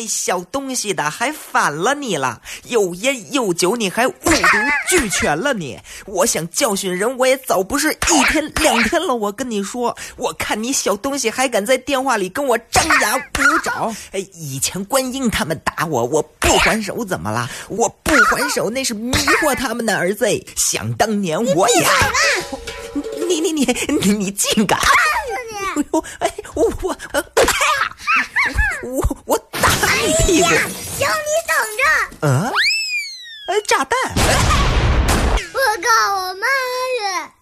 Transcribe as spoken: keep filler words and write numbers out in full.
小东西的，还反了你了，又烟又酒，你还五毒俱全了你。我想教训人，我也早不是一天两天了。我跟你说，我看你小东西还敢在电话里跟我张牙舞爪。哎，以前观音他们打我，我不还手怎么了？我不还手那是迷惑他们的儿子。想当年我也，你你你你你竟敢！哎呦，哎，我我我我打你屁股！ 行，你等着。 嗯。